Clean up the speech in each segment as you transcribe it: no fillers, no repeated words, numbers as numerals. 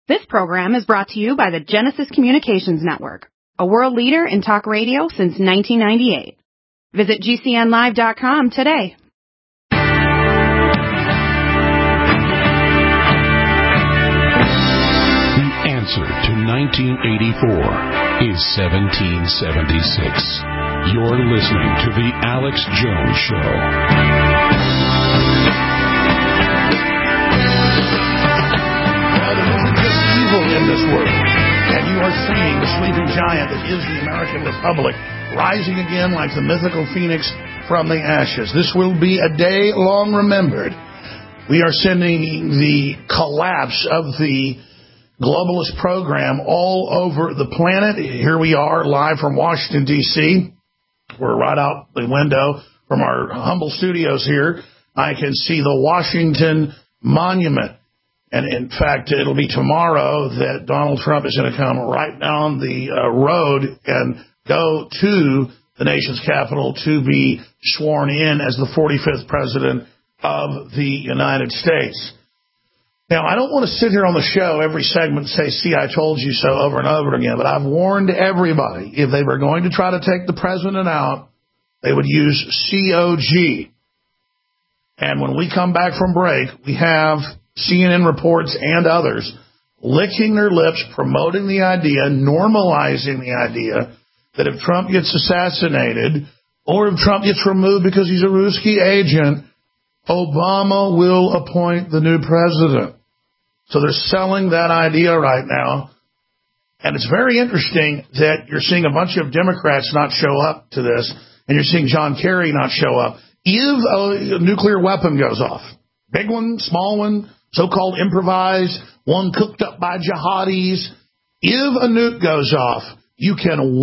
This program is brought to you by the Genesis Communications Network, a world leader in talk radio since 1998. Visit GCNlive.com today. The answer to 1984 is 1776. You're listening to The Alex Jones Show. In this world, and you are seeing the sleeping giant that is the American Republic rising again like the mythical phoenix from the ashes. This will be a day long remembered. We are sending the collapse of the globalist program all over the planet. Here we are live from Washington, D.C. We're right out the window from our humble studios here. I can see the Washington Monument. And, in fact, it'll be tomorrow that Donald Trump is going to come right down the road and go to the nation's capital to be sworn in as the 45th president of the United States. Now, I don't want to sit here on the show every segment and say, see, I told you so over and over again, but I've warned everybody if they were going to try to take the president out, they would use COG. And when we come back from break, we have CNN reports and others licking their lips, promoting the idea, normalizing the idea that if Trump gets assassinated or if Trump gets removed because he's a Ruski agent, Obama will appoint the new president. So they're selling that idea right now. And it's very interesting that you're seeing a bunch of Democrats not show up to this, and you're seeing John Kerry not show up. If a nuclear weapon goes off, big one, small one, so-called improvised, one cooked up by jihadis. If a nuke goes off, you can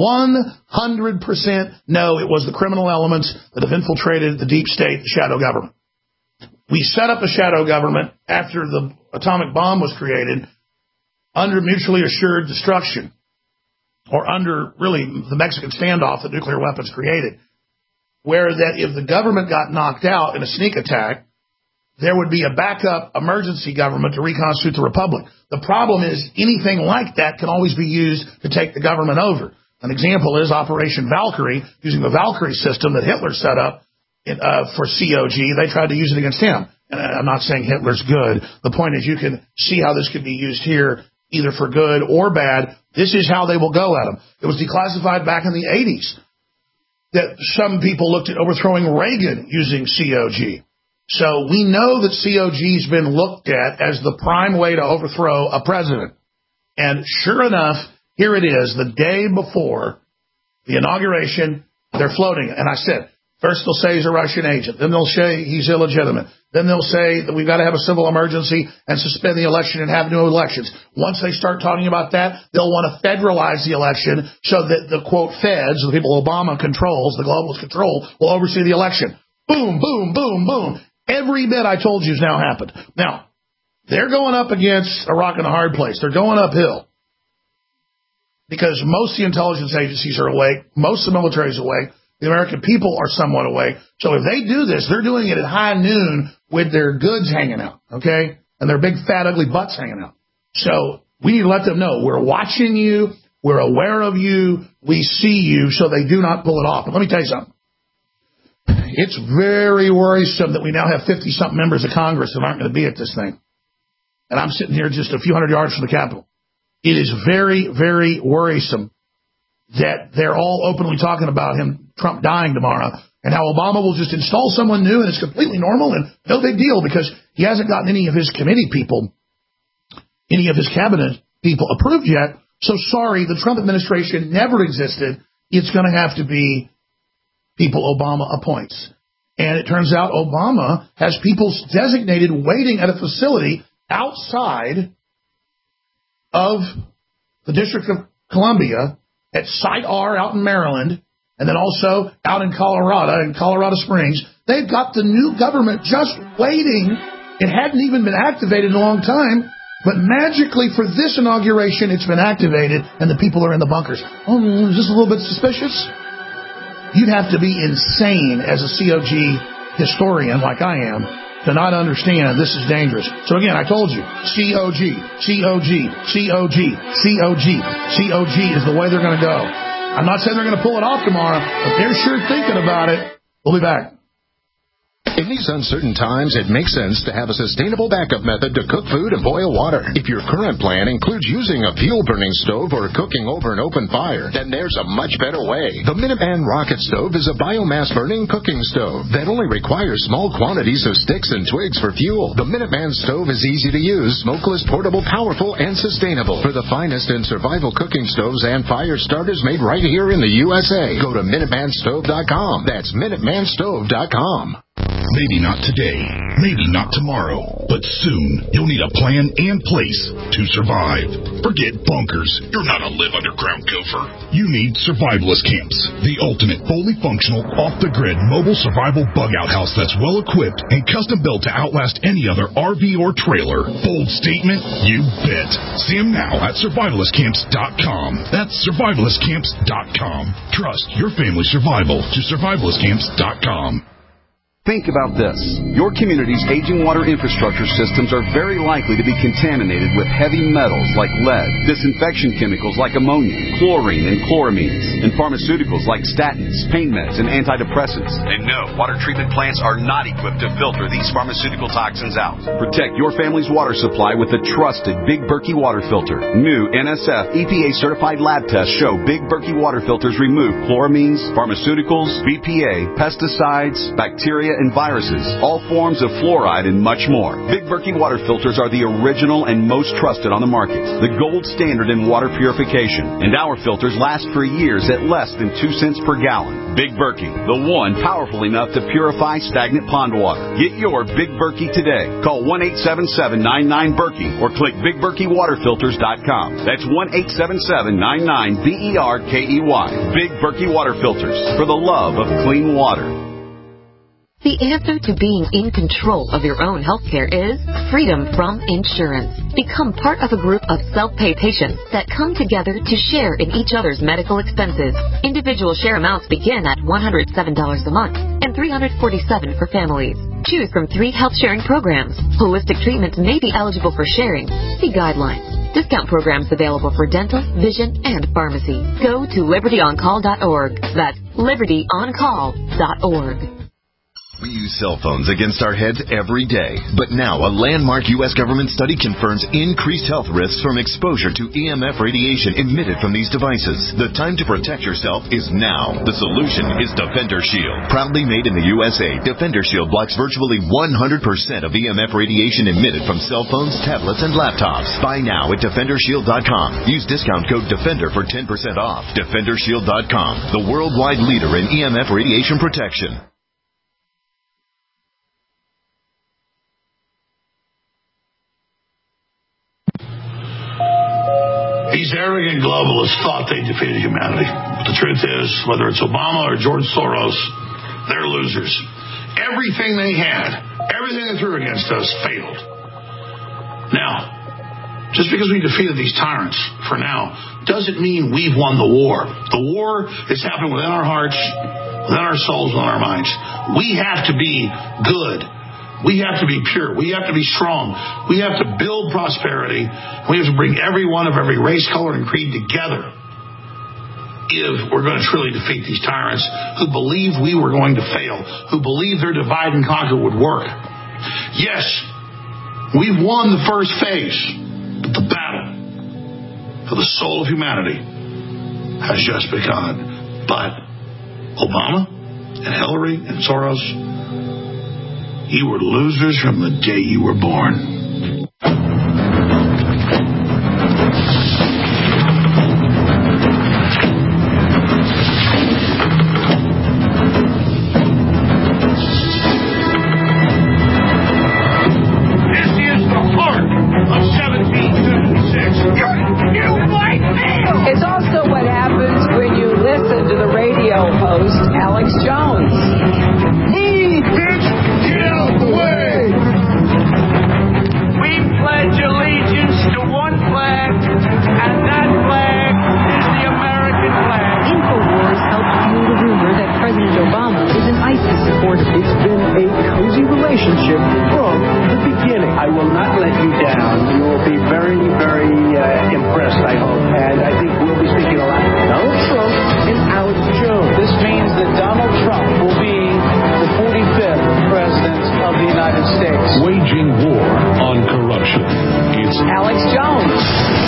100% know it was the criminal elements that have infiltrated the deep state, the shadow government. We set up a shadow government after the atomic bomb was created under mutually assured destruction, or under, really, the Mexican standoff that nuclear weapons created, where that if the government got knocked out in a sneak attack, there would be a backup emergency government to reconstitute the republic. The problem is anything like that can always be used to take the government over. An example is Operation Valkyrie, using the Valkyrie system that Hitler set up for COG. They tried to use it against him. And I'm not saying Hitler's good. The point is you can see how this could be used here, either for good or bad. This is how they will go at them. It was declassified back in the 80s that some people looked at overthrowing Reagan using COG. So we know that COG's been looked at as the prime way to overthrow a president. And sure enough, here it is, the day before the inauguration, they're floating it. And I said, first they'll say he's a Russian agent. Then they'll say he's illegitimate. Then they'll say that we've got to have a civil emergency and suspend the election and have new elections. Once they start talking about that, they'll want to federalize the election so that the, quote, feds, the people Obama controls, the globalist control, will oversee the election. Boom, boom, boom, boom. Every bit I told you has now happened. Now, they're going up against a rock and a hard place. They're going uphill because most of the intelligence agencies are awake. Most of the military is awake. The American people are somewhat awake. So if they do this, they're doing it at high noon with their goods hanging out, okay, and their big, fat, ugly butts hanging out. So we need to let them know we're watching you. We're aware of you. We see you, so they do not pull it off. But let me tell you something. It's very worrisome that we now have 50-something members of Congress that aren't going to be at this thing. And I'm sitting here just a few hundred yards from the Capitol. It is very, very worrisome that they're all openly talking about Trump dying tomorrow, and how Obama will just install someone new, and it's completely normal and no big deal because he hasn't gotten any of his committee people, any of his cabinet people approved yet. So sorry, the Trump administration never existed. It's going to have to be people Obama appoints. And it turns out Obama has people designated waiting at a facility outside of the District of Columbia at Site R out in Maryland, and then also out in Colorado Springs. They've got the new government just waiting. It hadn't even been activated in a long time, but magically for this inauguration, it's been activated, and the people are in the bunkers. Oh, is this a little bit suspicious? You'd have to be insane as a COG historian like I am to not understand this is dangerous. So again, I told you, COG is the way they're going to go. I'm not saying they're going to pull it off tomorrow, but they're sure thinking about it. We'll be back. In these uncertain times, it makes sense to have a sustainable backup method to cook food and boil water. If your current plan includes using a fuel-burning stove or cooking over an open fire, then there's a much better way. The Minuteman Rocket Stove is a biomass-burning cooking stove that only requires small quantities of sticks and twigs for fuel. The Minuteman Stove is easy to use, smokeless, portable, powerful, and sustainable. For the finest in survival cooking stoves and fire starters made right here in the USA, go to MinutemanStove.com. That's MinutemanStove.com. Maybe not today, maybe not tomorrow, but soon you'll need a plan and place to survive. Forget bunkers. You're not a live underground gopher. You need Survivalist Camps, the ultimate fully functional, off-the-grid mobile survival bug-out house that's well-equipped and custom-built to outlast any other RV or trailer. Bold statement? You bet. See them now at survivalistcamps.com. That's survivalistcamps.com. Trust your family's survival to survivalistcamps.com. Think about this. Your community's aging water infrastructure systems are very likely to be contaminated with heavy metals like lead, disinfection chemicals like ammonia, chlorine and chloramines, and pharmaceuticals like statins, pain meds, and antidepressants. And no, water treatment plants are not equipped to filter these pharmaceutical toxins out. Protect your family's water supply with the trusted Big Berkey water filter. New NSF EPA-certified lab tests show Big Berkey water filters remove chloramines, pharmaceuticals, BPA, pesticides, bacteria, and viruses, all forms of fluoride, and much more. Big Berkey water filters are the original and most trusted on the market, the gold standard in water purification, and our filters last for years at less than 2 cents per gallon. Big Berkey, the one powerful enough to purify stagnant pond water. Get your Big Berkey today. Call 1-877-99-BERKEY or click BigBerkeyWaterFilters.com. That's 1-877-99-BERKEY. Big Berkey Water Filters, for the love of clean water. The answer to being in control of your own health care is freedom from insurance. Become part of a group of self-pay patients that come together to share in each other's medical expenses. Individual share amounts begin at $107 a month and $347 for families. Choose from 3 health-sharing programs. Holistic treatments may be eligible for sharing. See guidelines. Discount programs available for dental, vision, and pharmacy. Go to libertyoncall.org. That's libertyoncall.org. We use cell phones against our heads every day. But now a landmark U.S. government study confirms increased health risks from exposure to EMF radiation emitted from these devices. The time to protect yourself is now. The solution is Defender Shield. Proudly made in the USA, Defender Shield blocks virtually 100% of EMF radiation emitted from cell phones, tablets, and laptops. Buy now at DefenderShield.com. Use discount code DEFENDER for 10% off. DefenderShield.com, the worldwide leader in EMF radiation protection. These arrogant globalists thought they defeated humanity. But the truth is, whether it's Obama or George Soros, they're losers. Everything they had, everything they threw against us failed. Now, just because we defeated these tyrants for now doesn't mean we've won the war. The war is happening within our hearts, within our souls, within our minds. We have to be good. We have to be pure. We have to be strong. We have to build prosperity. We have to bring everyone of every race, color, and creed together if we're going to truly defeat these tyrants who believed we were going to fail, who believed their divide and conquer would work. Yes, we've won the first phase, but the battle for the soul of humanity has just begun. But Obama and Hillary and Soros, you were losers from the day you were born. don't.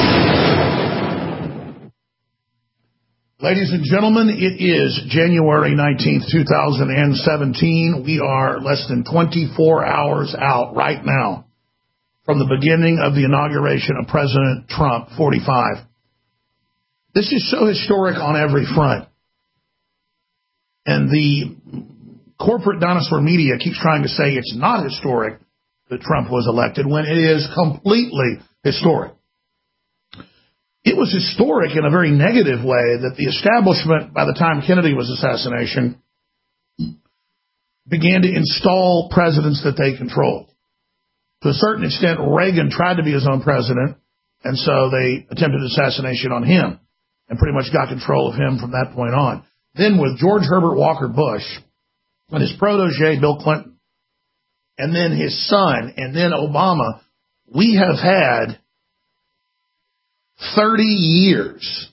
Ladies and gentlemen, it is January 19th, 2017. We are less than 24 hours out right now from the beginning of the inauguration of President Trump, 45. This is so historic on every front. And the corporate dinosaur media keeps trying to say it's not historic that Trump was elected when it is completely historic. It was historic in a very negative way that the establishment, by the time Kennedy was assassinated, began to install presidents that they controlled. To a certain extent, Reagan tried to be his own president, and so they attempted assassination on him and pretty much got control of him from that point on. Then with George Herbert Walker Bush and his protege, Bill Clinton, and then his son, and then Obama, we have had 30 years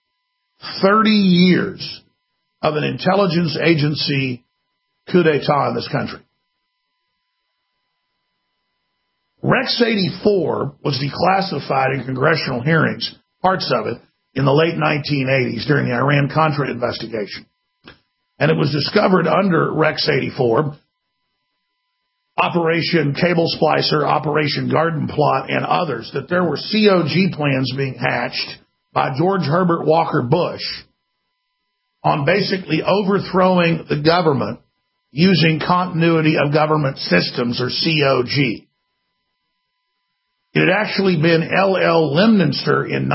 of an intelligence agency coup d'etat in this country. Rex 84 was declassified in congressional hearings, parts of it, in the late 1980s during the Iran-Contra investigation. And it was discovered under Rex 84, Operation Cable Splicer, Operation Garden Plot, and others, that there were COG plans being hatched by George Herbert Walker Bush on basically overthrowing the government using continuity of government systems, or COG. It had actually been L.L. Lemnitzer in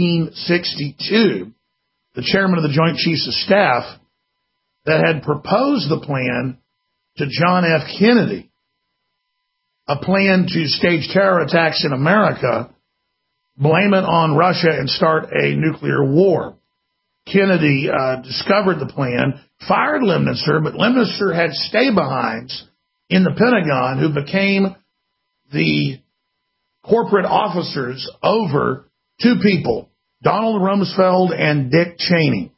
1962, the chairman of the Joint Chiefs of Staff, that had proposed the plan to John F. Kennedy, a plan to stage terror attacks in America, blame it on Russia, and start a nuclear war. Kennedy discovered the plan, fired Lemnitzer, but Lemnitzer had stay-behinds in the Pentagon who became the corporate officers over two people, Donald Rumsfeld and Dick Cheney.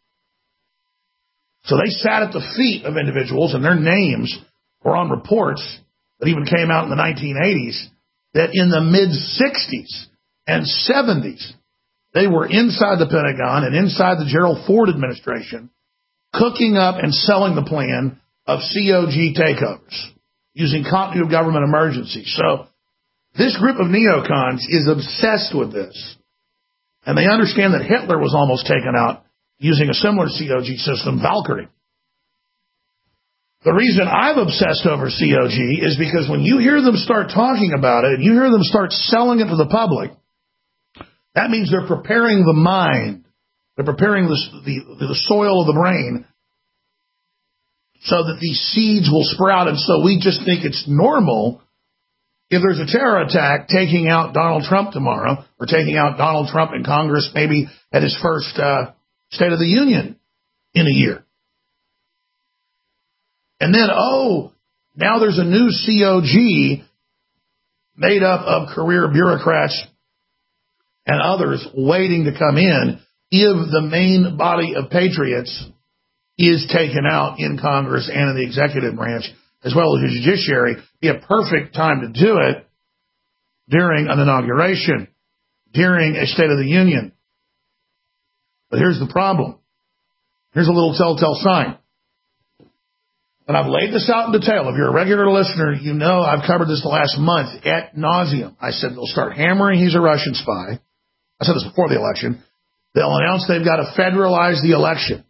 So they sat at the feet of individuals, and their names were on reports that even came out in the 1980s, that in the mid-60s and 70s, they were inside the Pentagon and inside the Gerald Ford administration, cooking up and selling the plan of COG takeovers using continuity of government emergency. So this group of neocons is obsessed with this. And they understand that Hitler was almost taken out using a similar COG system, Valkyrie. The reason I've obsessed over COG is because when you hear them start talking about it, and you hear them start selling it to the public, that means they're preparing the mind. They're preparing the soil of the brain so that these seeds will sprout. And so we just think it's normal if there's a terror attack taking out Donald Trump tomorrow, or taking out Donald Trump in Congress maybe at his first State of the Union in a year. And then, now there's a new COG made up of career bureaucrats and others waiting to come in if the main body of patriots is taken out in Congress and in the executive branch, as well as the judiciary. Be a perfect time to do it during an inauguration, during a State of the Union. But here's the problem. Here's a little telltale sign. And I've laid this out in detail. If you're a regular listener, you know I've covered this the last month ad nauseum. I said they'll start hammering he's a Russian spy. I said this before the election. They'll announce they've got to federalize the election,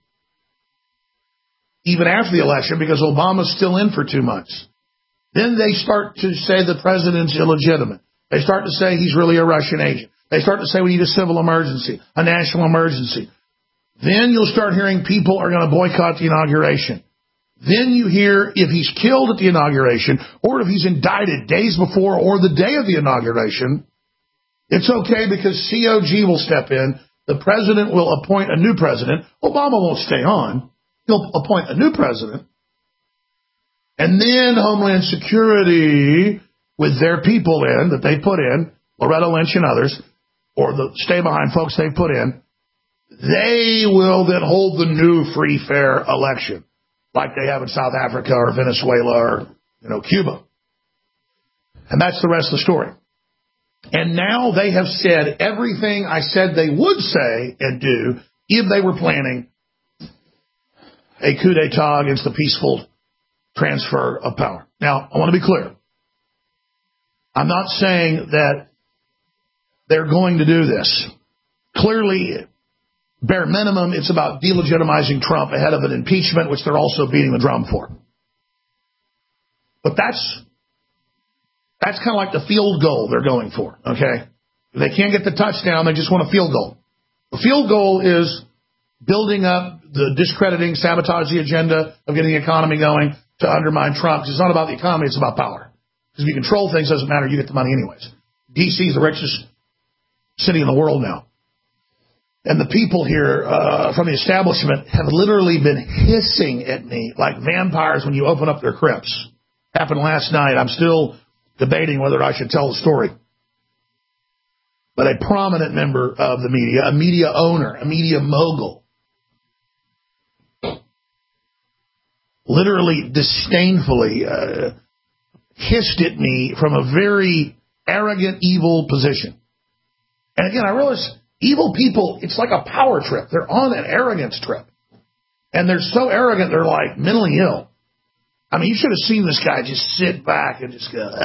even after the election, because Obama's still in for 2 months. Then they start to say the president's illegitimate. They start to say he's really a Russian agent. They start to say we need a civil emergency, a national emergency. Then you'll start hearing people are going to boycott the inauguration. Then you hear if he's killed at the inauguration, or if he's indicted days before or the day of the inauguration, it's okay because COG will step in. The president will appoint a new president. Obama won't stay on. He'll appoint a new president. And then Homeland Security, with their people in, that they put in, Loretta Lynch and others, or the stay-behind folks they put in, they will then hold the new free, fair election, like they have in South Africa or Venezuela or, Cuba. And that's the rest of the story. And now they have said everything I said they would say and do if they were planning a coup d'etat against the peaceful transfer of power. Now, I want to be clear. I'm not saying that they're going to do this. Clearly, bare minimum, it's about delegitimizing Trump ahead of an impeachment, which they're also beating the drum for. But that's kind of like the field goal they're going for, okay? If they can't get the touchdown, they just want a field goal. The field goal is building up the discrediting, sabotage the agenda of getting the economy going to undermine Trump. It's not about the economy, it's about power. Because if you control things, it doesn't matter, you get the money anyways. D.C. is the richest city in the world now. And the people here from the establishment have literally been hissing at me like vampires when you open up their crypts. Happened last night. I'm still debating whether I should tell the story. But a prominent member of the media, a media owner, a media mogul, literally disdainfully hissed at me from a very arrogant, evil position. And again, I realize evil people, it's like a power trip. They're on an arrogance trip. And they're so arrogant, they're like mentally ill. I mean, you should have seen this guy just sit back and just go,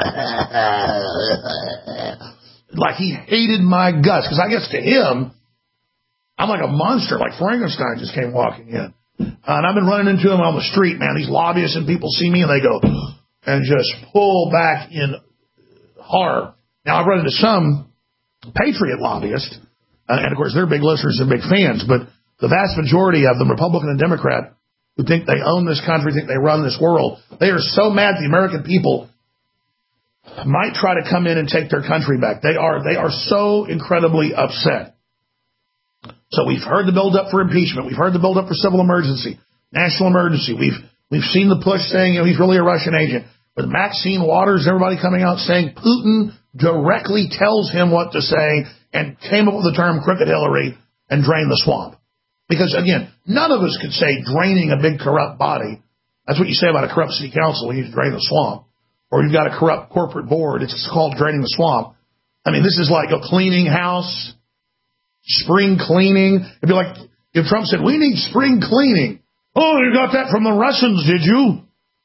like he hated my guts. Because I guess to him, I'm like a monster, like Frankenstein just came walking in. And I've been running into him on the street, man. These lobbyists and people see me and they go, and just pull back in horror. Now, I've run into some patriot lobbyists, and of course, they're big listeners and big fans, but the vast majority of them, Republican and Democrat, who think they own this country, think they run this world, they are so mad the American people might try to come in and take their country back. They are so incredibly upset. So we've heard the build-up for impeachment. We've heard the build-up for civil emergency, national emergency. We've seen the push saying, he's really a Russian agent. With Maxine Waters, everybody coming out saying Putin directly tells him what to say and came up with the term crooked Hillary and drain the swamp. Because, again, none of us could say draining a big corrupt body. That's what you say about a corrupt city council. You need to drain the swamp. Or you've got a corrupt corporate board. It's called draining the swamp. I mean, this is like a cleaning house, spring cleaning. It'd be like if Trump said, we need spring cleaning. Oh, you got that from the Russians, did you?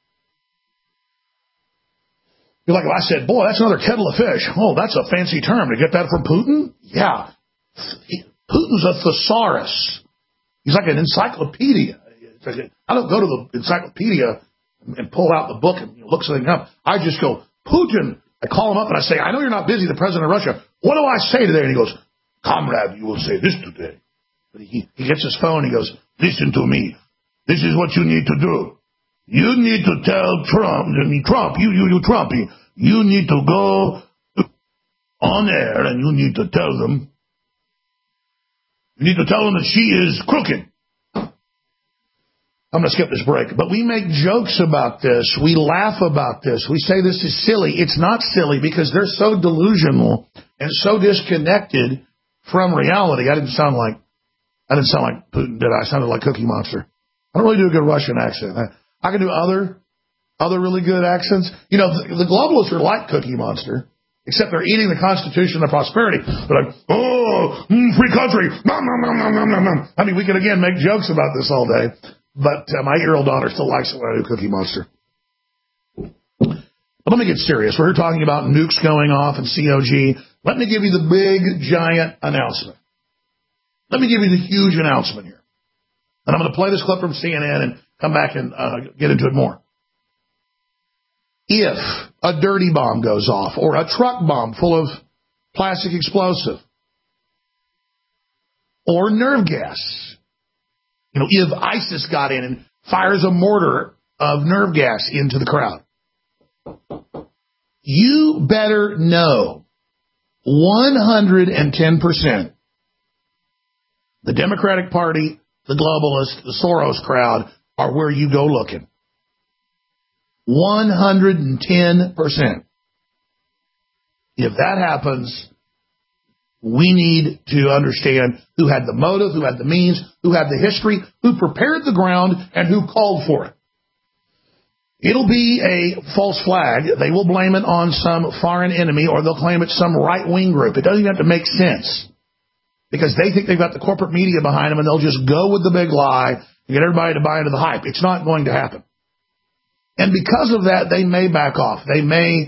You're like, well, I said, boy, that's another kettle of fish. Oh, that's a fancy term. To get that from Putin? Yeah. Putin's a thesaurus. He's like an encyclopedia. I don't go to the encyclopedia and pull out the book and look something up. I just go, Putin. I call him up and I say, I know you're not busy, the president of Russia. What do I say today? And he goes, comrade, you will say this today. But he gets his phone and he goes, listen to me. This is what you need to do. You need to tell Trump, you need to go on air and you need to tell them. You need to tell them that she is crooked. I'm going to skip this break. But we make jokes about this. We laugh about this. We say this is silly. It's not silly because they're so delusional and so disconnected from reality. I didn't sound like Putin, did I? I sounded like Cookie Monster. I don't really do a good Russian accent. I can do other really good accents. You know, the globalists are like Cookie Monster, except they're eating the Constitution and the prosperity. They're like, free country. I mean, we can, again, make jokes about this all day. But my 8-year-old daughter still likes it when I do Cookie Monster. But let me get serious. We're talking about nukes going off and COG. Let me give you the big, giant announcement. Let me give you the huge announcement here. And I'm going to play this clip from CNN and come back and get into it more. If a dirty bomb goes off or a truck bomb full of plastic explosive or nerve gas, you know, if ISIS got in and fires a mortar of nerve gas into the crowd, you better know 110% the Democratic Party, the globalists, the Soros crowd are where you go looking. 110%. If that happens, we need to understand who had the motive, who had the means, who had the history, who prepared the ground, and who called for it. It'll be a false flag. They will blame it on some foreign enemy, or they'll claim it's some right-wing group. It doesn't even have to make sense, because they think they've got the corporate media behind them, and they'll just go with the big lie and get everybody to buy into the hype. It's not going to happen. And because of that, they may back off. They may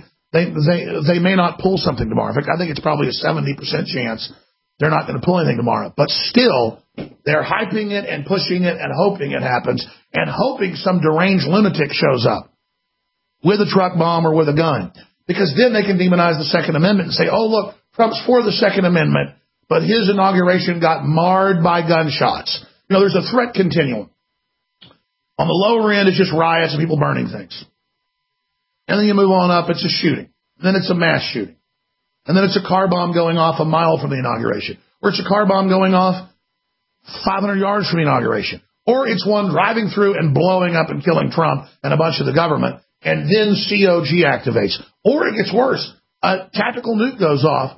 not pull something tomorrow. In fact, I think it's probably a 70% chance they're not going to pull anything tomorrow. But still, they're hyping it and pushing it and hoping it happens, and hoping some deranged lunatic shows up with a truck bomb or with a gun. Because then they can demonize the Second Amendment and say, oh, look, Trump's for the Second Amendment, but his inauguration got marred by gunshots. You know, there's a threat continuum. On the lower end, it's just riots and people burning things. And then you move on up, it's a shooting. Then it's a mass shooting. And then it's a car bomb going off a mile from the inauguration. Or it's a car bomb going off 500 yards from the inauguration. Or it's one driving through and blowing up and killing Trump and a bunch of the government, and then COG activates. Or it gets worse. A tactical nuke goes off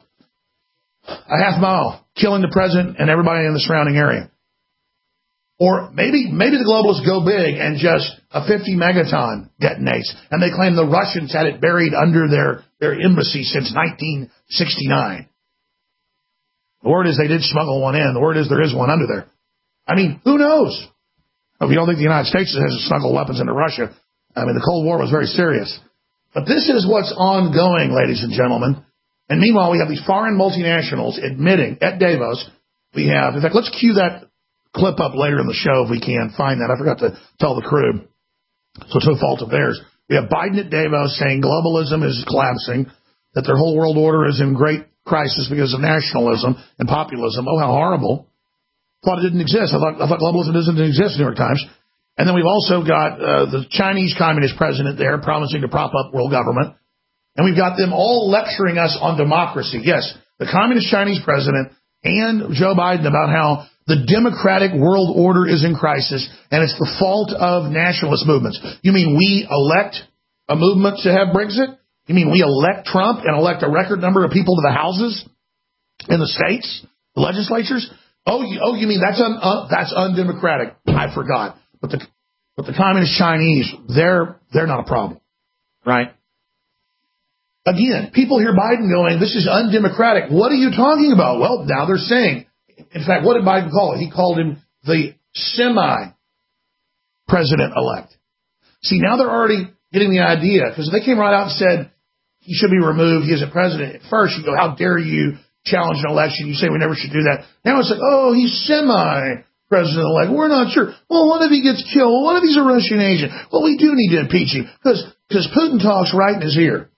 a half mile, killing the president and everybody in the surrounding area. Or maybe the globalists go big and just a 50 megaton detonates, and they claim the Russians had it buried under their embassy since 1969. The word is they did smuggle one in. The word is there is one under there. I mean, who knows? If you don't think the United States has smuggled weapons into Russia, I mean, the Cold War was very serious. But this is what's ongoing, ladies and gentlemen. And meanwhile, we have these foreign multinationals admitting at Davos, we have, in fact, let's cue that clip up later in the show if we can find that. I forgot to tell the crew, so it's no fault of theirs. We have Biden at Davos saying globalism is collapsing, that their whole world order is in great crisis because of nationalism and populism. Oh, how horrible. Thought it didn't exist. I thought globalism doesn't exist, New York Times. And then we've also got the Chinese Communist president there promising to prop up world government. And we've got them all lecturing us on democracy. Yes, the Communist Chinese president and Joe Biden about how the democratic world order is in crisis, and it's the fault of nationalist movements. You mean we elect a movement to have Brexit? You mean we elect Trump and elect a record number of people to the houses in the states, the legislatures? Oh, you mean that's undemocratic? I forgot. But the Communist Chinese, they're not a problem, right? Again, people hear Biden going, this is undemocratic. What are you talking about? Well, now they're saying, in fact, what did Biden call it? He called him the semi-president-elect. See, now they're already getting the idea, because they came right out and said he should be removed, he isn't president. At first, you go, how dare you challenge an election? You say we never should do that. Now it's like, oh, he's semi-president-elect. We're not sure. Well, what if he gets killed? Well, what if he's a Russian agent? Well, we do need to impeach him, because Putin talks right in his ear.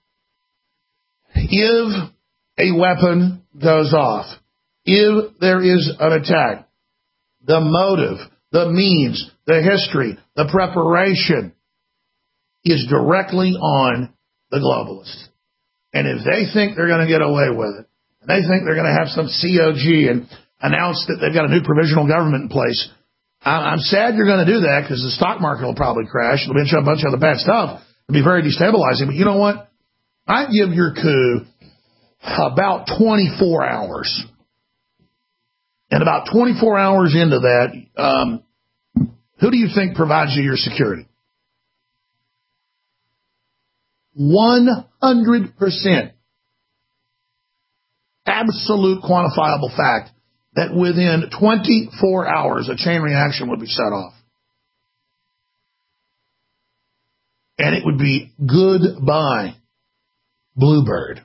If a weapon goes off, if there is an attack, the motive, the means, the history, the preparation is directly on the globalists. And if they think they're going to get away with it, and they think they're going to have some COG and announce that they've got a new provisional government in place, I'm sad you're going to do that, because the stock market will probably crash. It'll be a bunch of other bad stuff. It'll be very destabilizing. But you know what? I give your coup about 24 hours. And about 24 hours into that, who do you think provides you your security? 100% absolute quantifiable fact that within 24 hours a chain reaction would be set off. And it would be goodbye, Bluebird.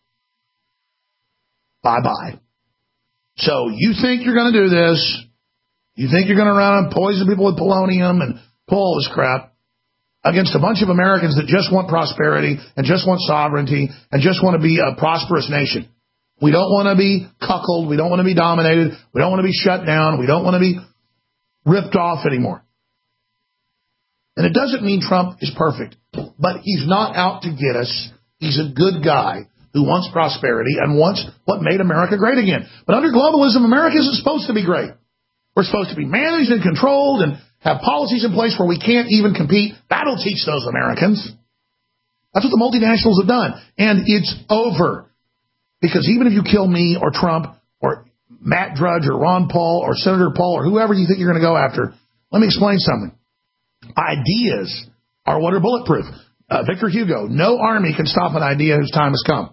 Bye-bye. So you think you're going to do this. You think you're going to run and poison people with polonium and pull all this crap against a bunch of Americans that just want prosperity and just want sovereignty and just want to be a prosperous nation. We don't want to be cuckolded. We don't want to be dominated. We don't want to be shut down. We don't want to be ripped off anymore. And it doesn't mean Trump is perfect, but he's not out to get us. He's a good guy who wants prosperity and wants what made America great again. But under globalism, America isn't supposed to be great. We're supposed to be managed and controlled and have policies in place where we can't even compete. That'll teach those Americans. That's what the multinationals have done. And it's over. Because even if you kill me or Trump or Matt Drudge or Ron Paul or Senator Paul or whoever you think you're going to go after, let me explain something. Ideas are what are bulletproof. Victor Hugo, no army can stop an idea whose time has come.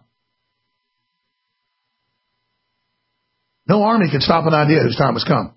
No army can stop an idea whose time has come.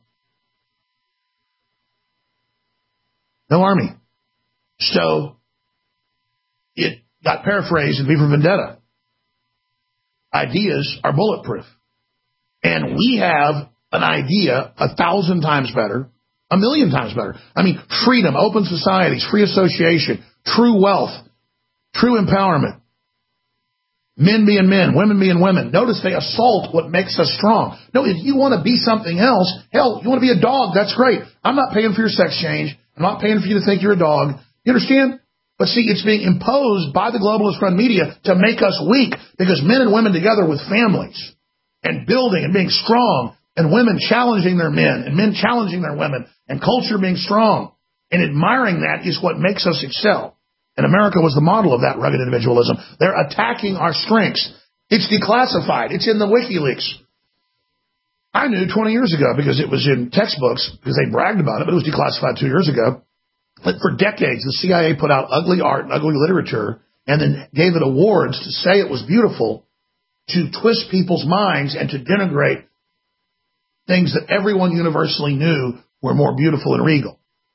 No army. So it got paraphrased in V for Vendetta. Ideas are bulletproof. And we have an idea 1,000 times better, 1,000,000 times better. I mean, freedom, open societies, free association, true wealth, true empowerment. Men being men, women being women. Notice they assault what makes us strong. No, if you want to be something else, hell, you want to be a dog, that's great. I'm not paying for your sex change. I'm not paying for you to think you're a dog. You understand? But see, it's being imposed by the globalist run media to make us weak, because men and women together with families and building and being strong, and women challenging their men and men challenging their women, and culture being strong and admiring that is what makes us excel. And America was the model of that rugged individualism. They're attacking our strengths. It's declassified. It's in the WikiLeaks. I knew 20 years ago, because it was in textbooks, because they bragged about it, but it was declassified 2 years ago, that for decades the CIA put out ugly art and ugly literature and then gave it awards to say it was beautiful, to twist people's minds and to denigrate things that everyone universally knew were more beautiful and regal.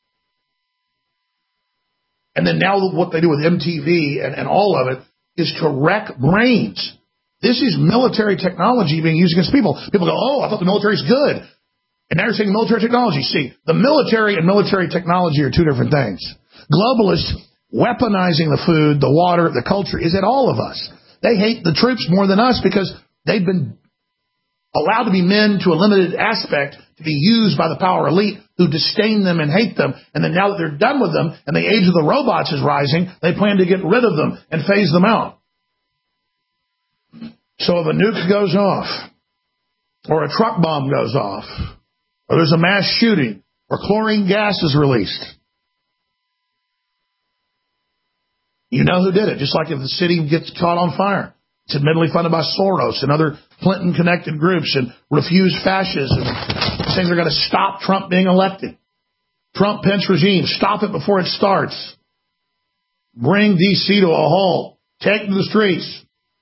And then now what they do with MTV and all of it is to wreck brains. This is military technology being used against people. People go, oh, I thought the military's good. And now you're saying military technology. See, the military and military technology are two different things. Globalists weaponizing the food, the water, the culture is at all of us. They hate the troops more than us because they've been allowed to be men to a limited aspect, to be used by the power elite who disdain them and hate them. And then now that they're done with them and the age of the robots is rising, they plan to get rid of them and phase them out. So if a nuke goes off, or a truck bomb goes off, or there's a mass shooting, or chlorine gas is released, you know who did it. Just like if the city gets caught on fire. It's admittedly funded by Soros and other Clinton-connected groups and refused fascism, saying they're going to stop Trump being elected. Trump-Pence regime, stop it before it starts. Bring D.C. to a halt. Take to the streets.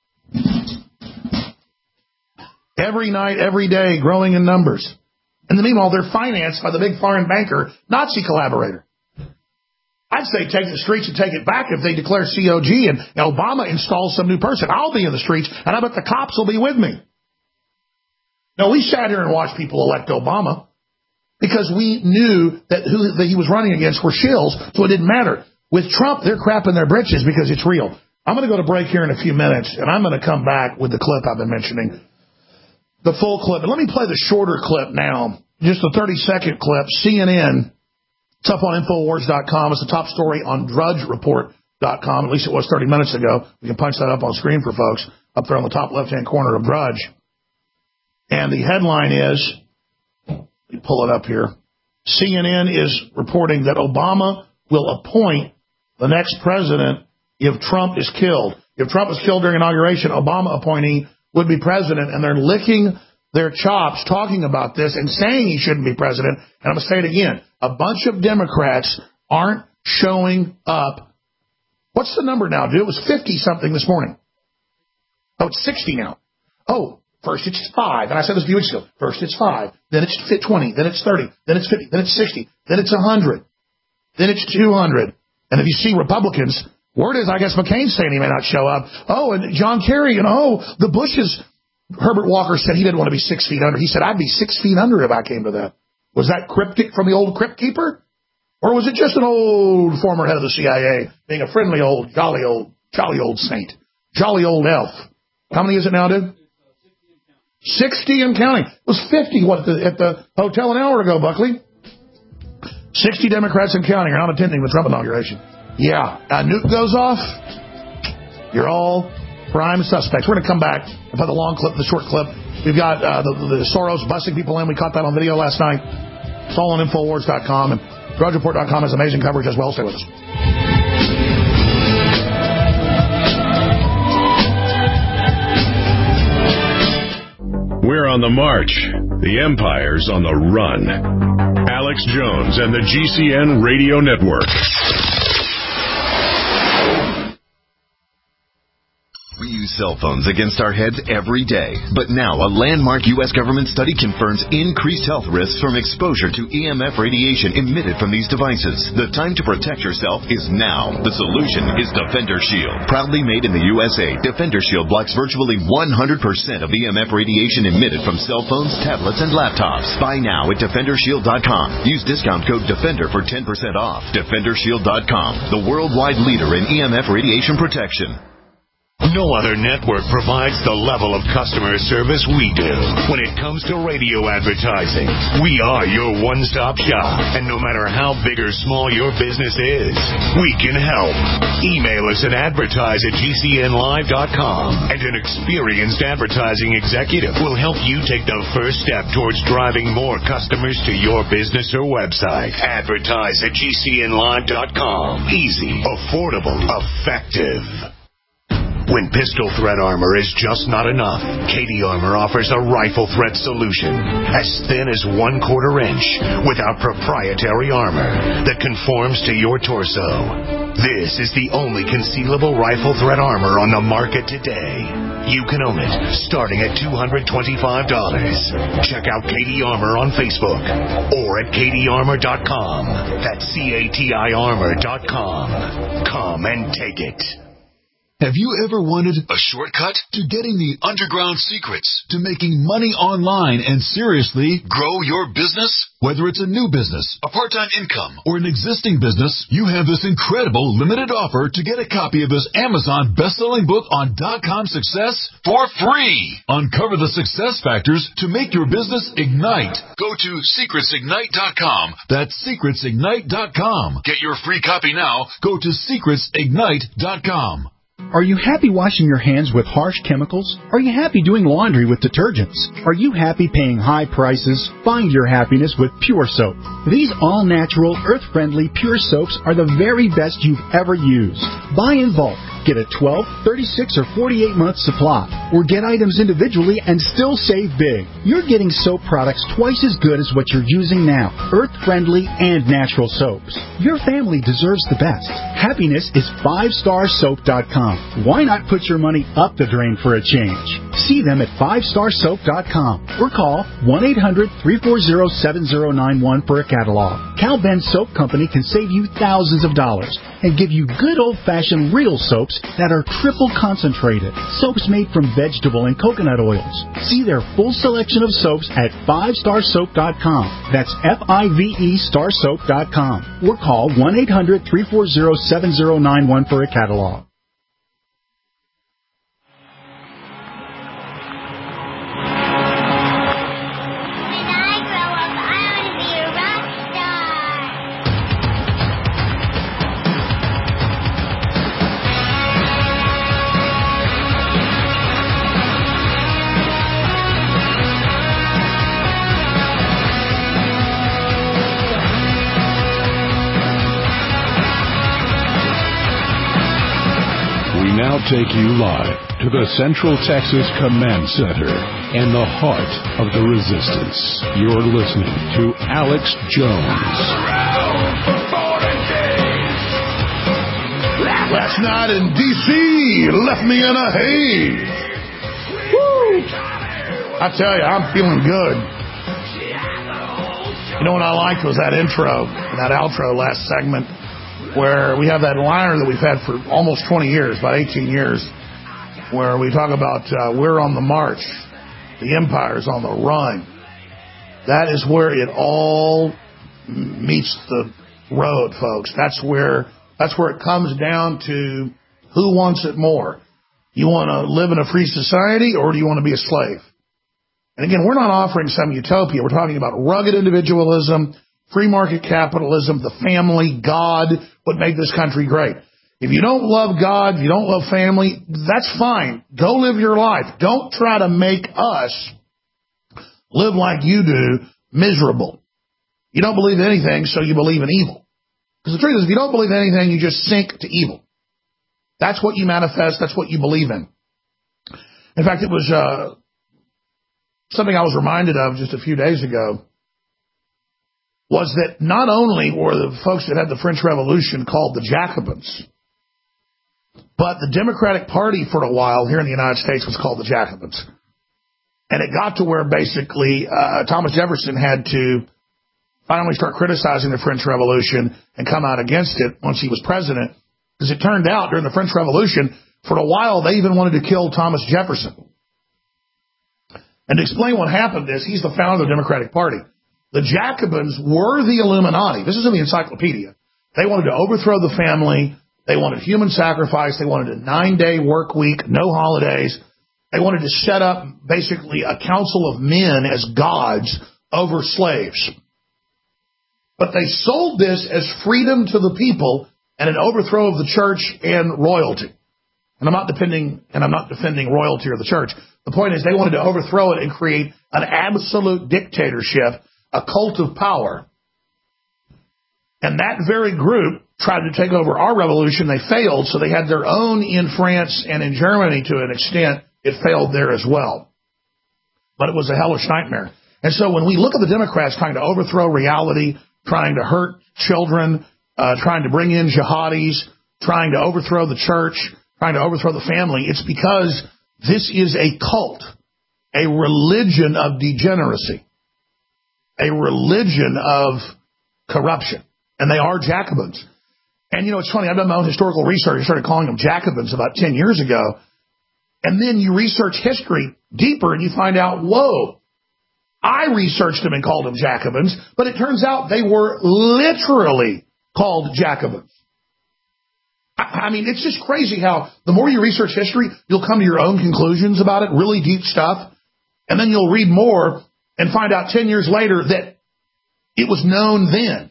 Every night, every day, growing in numbers. In the meanwhile, they're financed by the big foreign banker, Nazi collaborator. I'd say take the streets and take it back if they declare COG and Obama installs some new person. I'll be in the streets, and I bet the cops will be with me. No, we sat here and watched people elect Obama because we knew that who that he was running against were shills, so it didn't matter. With Trump, they're crapping their britches because it's real. I'm going to go to break here in a few minutes, and I'm going to come back with the clip I've been mentioning, the full clip. And let me play the shorter clip now, just a 30-second clip. CNN. It's up on Infowars.com. It's the top story on DrudgeReport.com. At least it was 30 minutes ago. We can punch that up on screen for folks up there on the top left-hand corner of Drudge. And the headline is, let me pull it up here. CNN is reporting that Obama will appoint the next president if Trump is killed. If Trump is killed during inauguration, Obama appointee would be president, and they're licking their chops talking about this and saying he shouldn't be president. And I'm going to say it again. A bunch of Democrats aren't showing up. What's the number now, dude? It was 50-something this morning. Oh, it's 60 now. Oh, first it's 5. And I said this a few weeks ago. First it's 5. Then it's 20. Then it's 30. Then it's 50. Then it's 60. Then it's 100. Then it's 200. And if you see Republicans, word is, I guess McCain's saying he may not show up. Oh, and John Kerry, the Bushes. Herbert Walker said he didn't want to be 6 feet under. He said, I'd be 6 feet under if I came to that. Was that cryptic from the old crypt keeper? Or was it just an old former head of the CIA being a friendly old, jolly old saint? Jolly old elf. How many is it now, dude? 60 and counting. It was 50 at the hotel an hour ago, Buckley. 60 Democrats and counting are not attending the Trump inauguration. Yeah. A nuke goes off. You're all prime suspects. We're going to come back and play the long clip, the short clip. We've got the Soros busting people in. We caught that on video last night. It's all on Infowars.com. And DrudgeReport.com has amazing coverage as well. Stay with us. We're on the march. The empire's on the run. Alex Jones and the GCN Radio Network. use cell phones against our heads every day. But now a landmark U.S. government study confirms increased health risks from exposure to EMF radiation emitted from these devices. The time to protect yourself is now. The solution is Defender Shield. Proudly made in the USA, Defender Shield blocks virtually 100% of EMF radiation emitted from cell phones, tablets, and laptops. Buy now at DefenderShield.com. Use discount code DEFENDER for 10% off. DefenderShield.com, the worldwide leader in EMF radiation protection. No other network provides the level of customer service we do. When it comes to radio advertising, we are your one-stop shop. And no matter how big or small your business is, we can help. Email us at advertise@gcnlive.com, and an experienced advertising executive will help you take the first step towards driving more customers to your business or website. Advertise@gcnlive.com. Easy, affordable, effective. When pistol thread armor is just not enough, Katie Armor offers a rifle thread solution as thin as 1/4 inch with our proprietary armor that conforms to your torso. This is the only concealable rifle thread armor on the market today. You can own it starting at $225. Check out Katie Armor on Facebook or at katiearmor.com. That's CATI armor.com. Come and take it. Have you ever wanted a shortcut to getting the underground secrets to making money online and seriously grow your business? Whether it's a new business, a part-time income, or an existing business, you have this incredible limited offer to get a copy of this Amazon best-selling book on .com success for free. Uncover the success factors to make your business ignite. Go to secretsignite.com. That's secretsignite.com. Get your free copy now. Go to secretsignite.com. Are you happy washing your hands with harsh chemicals? Are you happy doing laundry with detergents? Are you happy paying high prices? Find your happiness with Pure Soap. These all-natural, earth-friendly Pure Soaps are the very best you've ever used. Buy in bulk. Get a 12, 36, or 48-month supply. Or get items individually and still save big. You're getting soap products twice as good as what you're using now. Earth-friendly and natural soaps. Your family deserves the best. Happiness is 5starsoap.com. Why not put your money up the drain for a change? See them at 5starsoap.com or call 1-800-340-7091 for a catalog. Cal Ben Soap Company can save you thousands of dollars and give you good old-fashioned real soaps that are triple concentrated. Soaps made from vegetable and coconut oils. See their full selection of soaps at 5starsoap.com. That's FIVE starsoap.com. Or call 1-800-340-7091 for a catalog. Now take you live to the Central Texas Command Center and the heart of the resistance. You're listening to Alex Jones. Last night in D.C. left me in a haze. Woo! I tell you, I'm feeling good. You know what I liked was that intro, that outro last segment, where we have that liner that we've had for almost 20 years, about 18 years, where we talk about we're on the march, the empire's on the run. That is where it all meets the road, folks. That's where it comes down to who wants it more. You want to live in a free society, or do you want to be a slave? And again, we're not offering some utopia. We're talking about rugged individualism, free market capitalism, the family, God, what made this country great. If you don't love God, if you don't love family, that's fine. Go live your life. Don't try to make us live like you do, miserable. You don't believe in anything, so you believe in evil. Because the truth is, if you don't believe in anything, you just sink to evil. That's what you manifest. That's what you believe in. In fact, it was something I was reminded of just a few days ago, was that not only were the folks that had the French Revolution called the Jacobins, But the Democratic Party for a while here in the United States was called the Jacobins. And it got to where basically Thomas Jefferson had to finally start criticizing the French Revolution and come out against it once he was president. Because it turned out during the French Revolution, for a while, they even wanted to kill Thomas Jefferson. And to explain what happened is, he's the founder of the Democratic Party. The Jacobins were the Illuminati. This is in the encyclopedia. They wanted to overthrow the family. They wanted human sacrifice. They wanted a 9-day work week, no holidays. They wanted to set up basically a council of men as gods over slaves. But they sold this as freedom to the people and an overthrow of the church and royalty. And I'm not defending royalty or the church. The point is they wanted to overthrow it and create an absolute dictatorship, a cult of power. And that very group tried to take over our revolution. They failed, so they had their own in France and in Germany to an extent. It failed there as well. But it was a hellish nightmare. And so when we look at the Democrats trying to overthrow reality, trying to hurt children, trying to bring in jihadis, trying to overthrow the church, trying to overthrow the family, it's because this is a cult, a religion of degeneracy, a religion of corruption. And they are Jacobins. And, it's funny, I've done my own historical research. I started calling them Jacobins about 10 years ago. And then you research history deeper and you find out, whoa, I researched them and called them Jacobins, but it turns out they were literally called Jacobins. I mean, it's just crazy how the more you research history, you'll come to your own conclusions about it, really deep stuff, and then you'll read more and find out 10 years later that it was known then.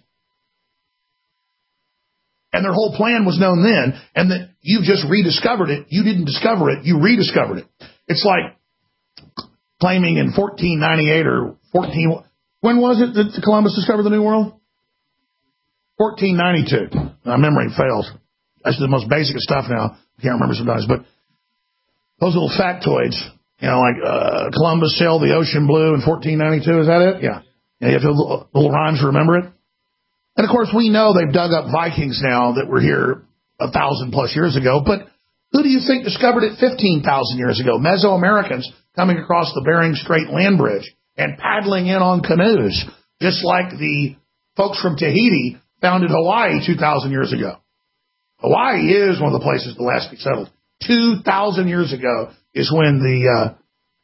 And their whole plan was known then, and that you just rediscovered it. You didn't discover it, you rediscovered it. It's like claiming in 1498 or 14... When was it that Columbus discovered the New World? 1492. My memory fails. That's the most basic of stuff now. I can't remember sometimes, but those little factoids, like Columbus sailed the ocean blue in 1492. Is that it? Yeah. You have to have little rhymes to remember it. And, of course, we know they've dug up Vikings now that were here 1,000-plus years ago. But who do you think discovered it 15,000 years ago? Mesoamericans coming across the Bering Strait land bridge and paddling in on canoes, just like the folks from Tahiti founded Hawaii 2,000 years ago. Hawaii is one of the places the last to be settled. 2,000 years ago is when the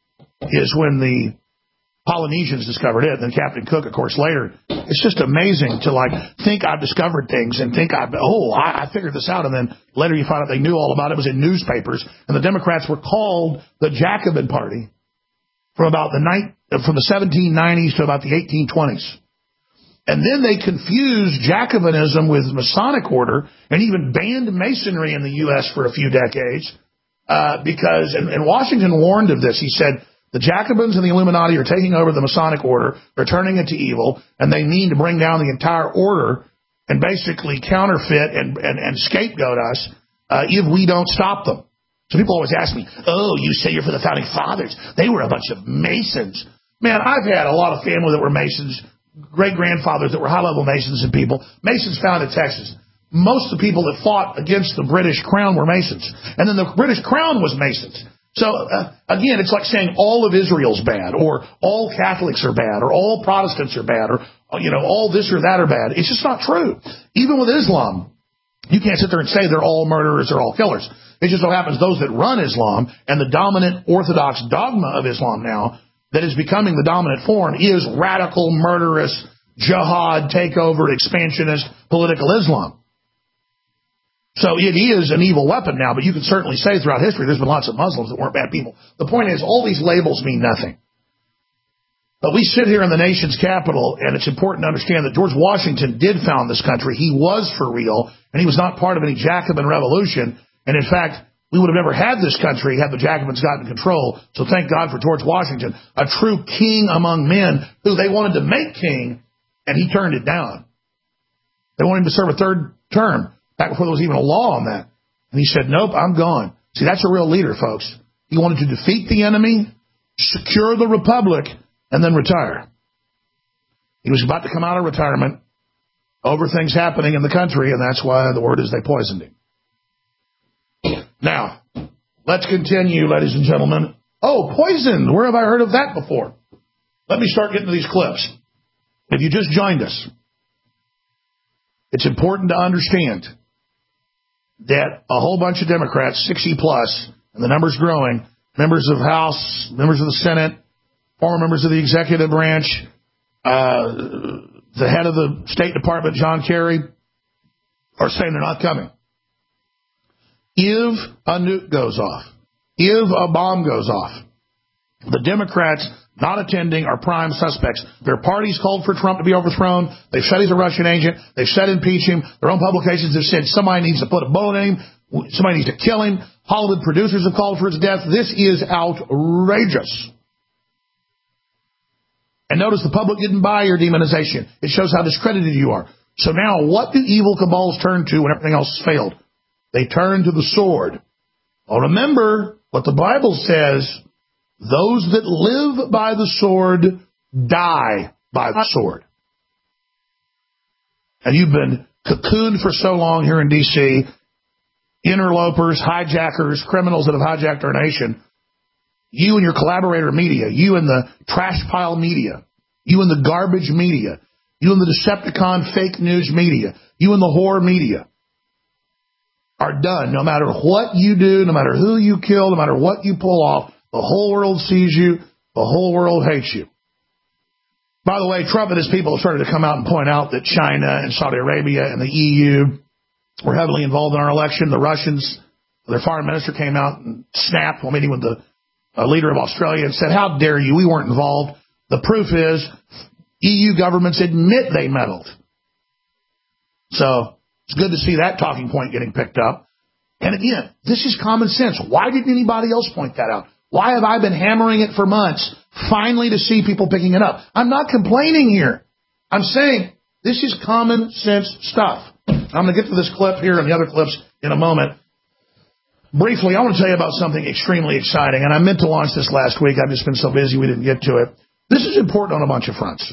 Polynesians discovered it, and then Captain Cook, of course, later. It's just amazing to think I've discovered things and think I figured this out, and then later you find out they knew all about it. It was in newspapers, and the Democrats were called the Jacobin Party from the 1790s to about the 1820s. And then they confused Jacobinism with Masonic order and even banned Masonry in the U.S. for a few decades because Washington warned of this. He said, the Jacobins and the Illuminati are taking over the Masonic order. They're turning it to evil, and they mean to bring down the entire order and basically counterfeit and scapegoat us if we don't stop them. So people always ask me, oh, you say you're for the Founding Fathers. They were a bunch of Masons. Man, I've had a lot of family that were Masons, great-grandfathers that were high-level Masons and people. Masons founded Texas. Most of the people that fought against the British Crown were Masons. And then the British Crown was Masons. So, again, it's like saying all of Israel's bad, or all Catholics are bad, or all Protestants are bad, or, all this or that are bad. It's just not true. Even with Islam, you can't sit there and say they're all murderers, they're all killers. It just so happens those that run Islam and the dominant orthodox dogma of Islam now that is becoming the dominant form is radical, murderous, jihad, takeover, expansionist, political Islam. So it is an evil weapon now, but you can certainly say throughout history there's been lots of Muslims that weren't bad people. The point is, all these labels mean nothing. But we sit here in the nation's capital, and it's important to understand that George Washington did found this country. He was for real, and he was not part of any Jacobin revolution. And in fact, we would have never had this country had the Jacobins gotten control. So thank God for George Washington, a true king among men who they wanted to make king, and he turned it down. They wanted him to serve a third term, back before there was even a law on that. And he said, nope, I'm gone. See, that's a real leader, folks. He wanted to defeat the enemy, secure the republic, and then retire. He was about to come out of retirement over things happening in the country, and that's why the word is they poisoned him. Now, let's continue, ladies and gentlemen. Oh, poison. Where have I heard of that before? Let me start getting to these clips. If you just joined us, it's important to understand that a whole bunch of Democrats, 60 plus, and the number's growing, members of House, members of the Senate, former members of the executive branch, the head of the State Department, John Kerry, are saying they're not coming. If a nuke goes off, if a bomb goes off, the Democrats not attending are prime suspects. Their parties called for Trump to be overthrown. They've said he's a Russian agent. They've said impeach him. Their own publications have said somebody needs to put a bullet in him. Somebody needs to kill him. Hollywood producers have called for his death. This is outrageous. And notice the public didn't buy your demonization. It shows how discredited you are. So now what do evil cabals turn to when everything else has failed? They turn to the sword. Well, remember what the Bible says. Those that live by the sword die by the sword. And you've been cocooned for so long here in D.C., interlopers, hijackers, criminals that have hijacked our nation. You and your collaborator media, you and the trash pile media, you and the garbage media, you and the Decepticon fake news media, you and the whore media are done. No matter what you do, no matter who you kill, no matter what you pull off, the whole world sees you. The whole world hates you. By the way, Trump and his people have started to come out and point out that China and Saudi Arabia and the EU were heavily involved in our election. The Russians, their foreign minister came out and snapped while meeting with the leader of Australia and said, how dare you? We weren't involved. The proof is EU governments admit they meddled. So it's good to see that talking point getting picked up. And again, this is common sense. Why didn't anybody else point that out? Why have I been hammering it for months, finally to see people picking it up? I'm not complaining here. I'm saying this is common sense stuff. I'm going to get to this clip here and the other clips in a moment. Briefly, I want to tell you about something extremely exciting, and I meant to launch this last week. I've just been so busy we didn't get to it. This is important on a bunch of fronts.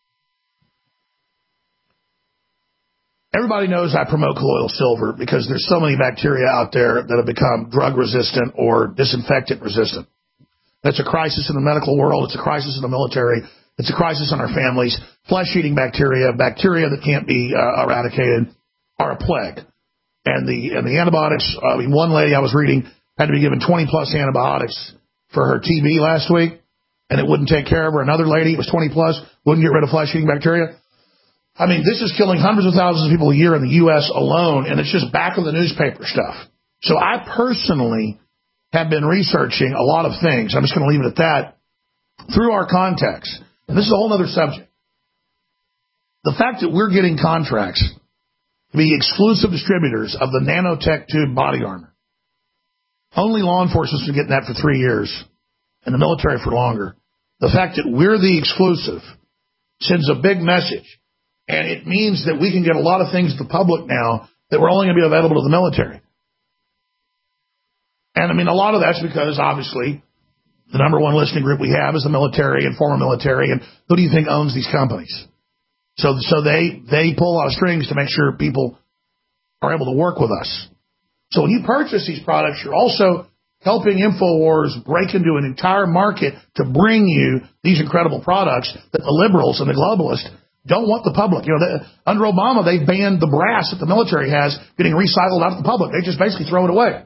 Everybody knows I promote colloidal silver because there's so many bacteria out there that have become drug resistant or disinfectant resistant. That's a crisis in the medical world. It's a crisis in the military. It's a crisis in our families. Flesh-eating bacteria, bacteria that can't be eradicated, are a plague. And the antibiotics, one lady I was reading had to be given 20-plus antibiotics for her TB last week, and it wouldn't take care of her. Another lady, it was 20-plus, wouldn't get rid of flesh-eating bacteria. I mean, this is killing hundreds of thousands of people a year in the U.S. alone, and it's just back of the newspaper stuff. So I personally have been researching a lot of things. I'm just going to leave it at that through our contacts. And this is a whole other subject. The fact that we're getting contracts to be exclusive distributors of the nanotech tube body armor. Only law enforcement's been getting that for 3 years, and the military for longer. The fact that we're the exclusive sends a big message. And it means that we can get a lot of things to the public now that were only going to be available to the military. And, I mean, a lot of that's because, obviously, the number one listening group we have is the military and former military. And who do you think owns these companies? So they pull a lot of strings to make sure people are able to work with us. So when you purchase these products, you're also helping InfoWars break into an entire market to bring you these incredible products that the liberals and the globalists don't want the public. You know, under Obama, they've banned the brass that the military has getting recycled out to the public. They just basically throw it away.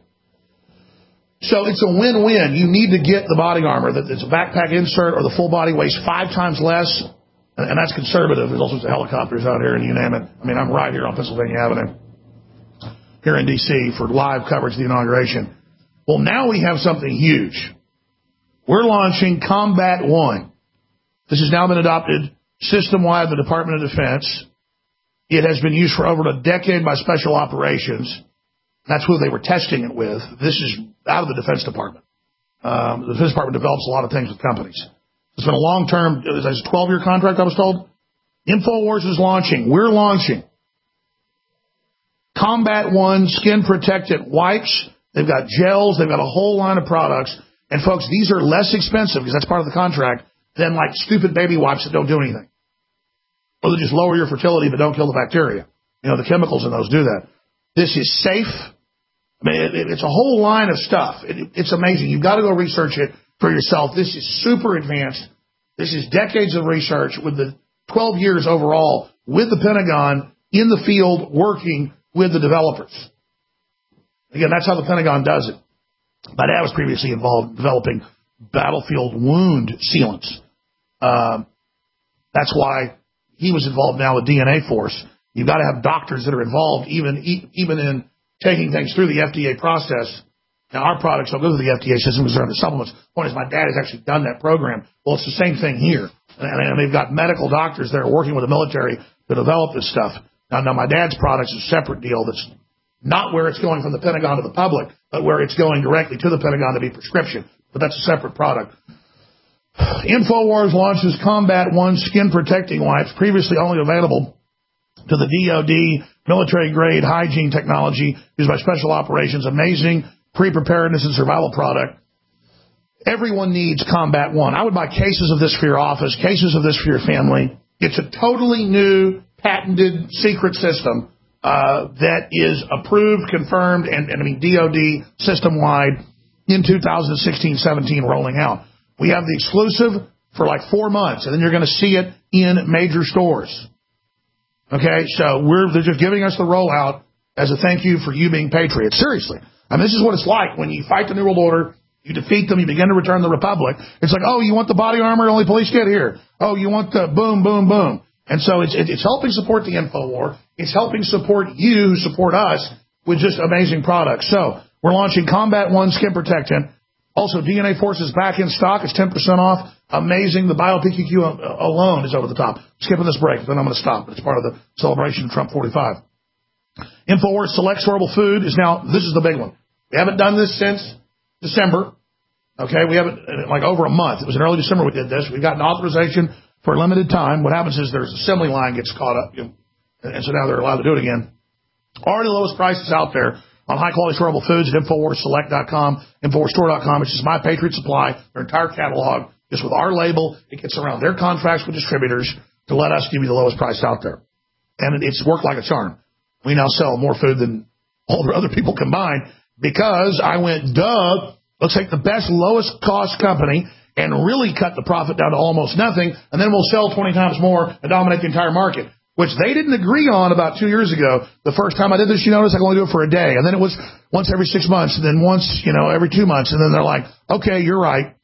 So it's a win-win. You need to get the body armor. That it's a backpack insert or the full body weighs 5 times less, and that's conservative. There's all sorts of helicopters out here, and you name it. I mean, I'm right here on Pennsylvania Avenue here in D.C. for live coverage of the inauguration. Well, now we have something huge. We're launching Combat One. This has now been adopted system-wide the Department of Defense. It has been used for over a decade by Special Operations. That's who they were testing it with. This is out of the Defense Department. The Defense Department develops a lot of things with companies. It's been a long-term, it's a 12-year contract, I was told. InfoWars is launching. We're launching Combat One skin-protectant wipes. They've got gels. They've got a whole line of products. And, folks, these are less expensive, because that's part of the contract, than like stupid baby wipes that don't do anything. Or they just lower your fertility but don't kill the bacteria. You know, the chemicals in those do that. This is safe. I mean, it's a whole line of stuff. It's amazing. You've got to go research it for yourself. This is super advanced. This is decades of research with the 12 years overall with the Pentagon in the field working with the developers. Again, that's how the Pentagon does it. My dad was previously involved in developing battlefield wound sealants. That's why he was involved now with DNA Force. You've got to have doctors that are involved even in taking things through the FDA process. Now, our products don't go through the FDA system because they're under supplements. The point is, my dad has actually done that program. Well, it's the same thing here. And they've got medical doctors that are working with the military to develop this stuff. Now my dad's products is a separate deal that's not where it's going from the Pentagon to the public, but where it's going directly to the Pentagon to be prescription. But that's a separate product. InfoWars launches Combat One skin protecting wipes, previously only available to the DoD military-grade hygiene technology used by special operations. Amazing pre-preparedness and survival product. Everyone needs Combat One. I would buy cases of this for your office, cases of this for your family. It's a totally new, patented, secret system that is approved, confirmed, and DoD system-wide in 2016-17 rolling out. We have the exclusive for like 4 months, and then you're going to see it in major stores. Okay, so they're just giving us the rollout as a thank you for you being patriots. Seriously. I mean, this is what it's like when you fight the New World Order, you defeat them, you begin to return the Republic. It's like, oh, you want the body armor? Only police get here. Oh, you want the boom, boom, boom. And so it's helping support the InfoWar. It's helping support you who support us with just amazing products. So we're launching Combat One Skin Protectant. Also, DNA Force is back in stock. It's 10% off. Amazing. The BioPQQ alone is over the top. Skipping this break, then I'm going to stop. It's part of the celebration of Trump 45. InfoWars Select Storable Food is now, this is the big one. We haven't done this since December. Okay, we haven't, like over a month. It was in early December we did this. We've gotten authorization for a limited time. What happens is there's assembly line gets caught up, and so now they're allowed to do it again. Already the lowest prices out there on high-quality storable foods at InfoWarsSelect.com, InfoWarsStore.com. It's just My Patriot Supply, their entire catalog, just with our label. It gets around their contracts with distributors to let us give you the lowest price out there. And it's worked like a charm. We now sell more food than all the other people combined because I went, let's take the best, lowest cost company and really cut the profit down to almost nothing, and then we'll sell 20 times more and dominate the entire market, which they didn't agree on about 2 years ago. The first time I did this, you notice I can only do it for a day, and then it was once every 6 months, and then once, every 2 months, and then they're like, okay, you're right.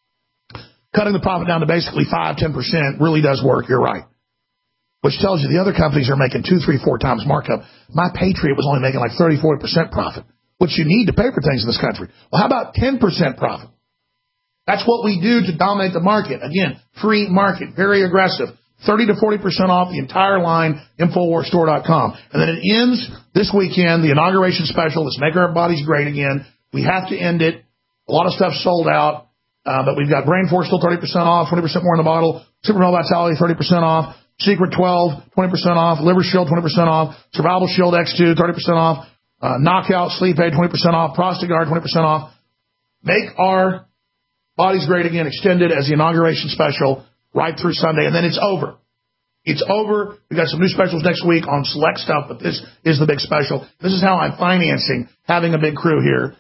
Cutting the profit down to basically 5-10% really does work, you're right. Which tells you the other companies are making 2, 3, 4 times markup. My Patriot was only making like 30, 40% profit, which you need to pay for things in this country. Well, how about 10% profit? That's what we do to dominate the market. Again, free market, very aggressive. 30 to 40% off the entire line, InfoWarsStore.com. And then it ends this weekend, the inauguration special. Let's make our bodies great again. We have to end it. A lot of stuff sold out, but we've got Brain Force still 30% off, 20% more in the bottle. Supermodel Vitality, 30% off. Secret 12, 20% off. Liver Shield, 20% off. Survival Shield X2, 30% off. Knockout Sleep Aid, 20% off. Prostate Guard, 20% off. Make our bodies great again extended as the inauguration special right through Sunday, and then it's over. It's over. We've got some new specials next week on select stuff, but this is the big special. This is how I'm financing having a big crew here.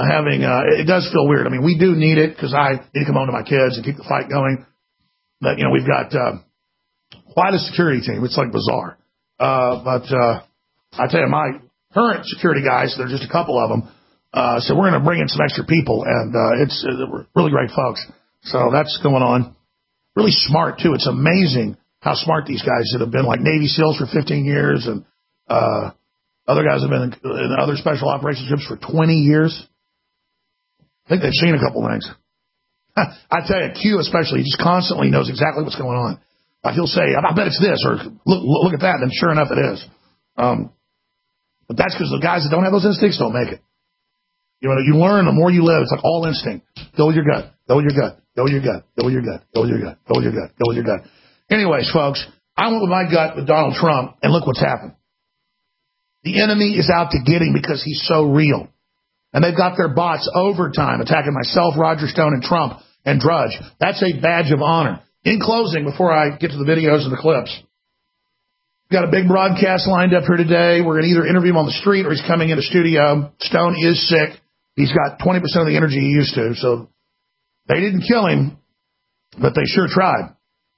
It does feel weird. I mean, we do need it because I need to come home to my kids and keep the fight going. But, we've got quite a security team. It's like bizarre. But I tell you, my current security guys, there's just a couple of them. So we're going to bring in some extra people, and it's really great folks. So that's going on. Really smart, too. It's amazing how smart these guys that have been like Navy SEALs for 15 years, and other guys have been in other special operations groups for 20 years. I think they've seen a couple things. I tell you, Q especially, he just constantly knows exactly what's going on. Like he'll say, I bet it's this, or look at that, and then sure enough it is. But that's because the guys that don't have those instincts don't make it. You learn the more you live. It's like all instinct. Go with your gut. Go with your gut. Go with your gut. Go with your gut. Go with your gut. Go with your gut. Go with your gut. Anyways, folks, I went with my gut with Donald Trump, and look what's happened. The enemy is out to get him because he's so real. And they've got their bots overtime attacking myself, Roger Stone, and Trump, and Drudge. That's a badge of honor. In closing, before I get to the videos and the clips, We've got a big broadcast lined up here today. We're going to either interview him on the street or he's coming into studio. Stone is sick. He's got 20% of the energy he used to. So they didn't kill him, but they sure tried.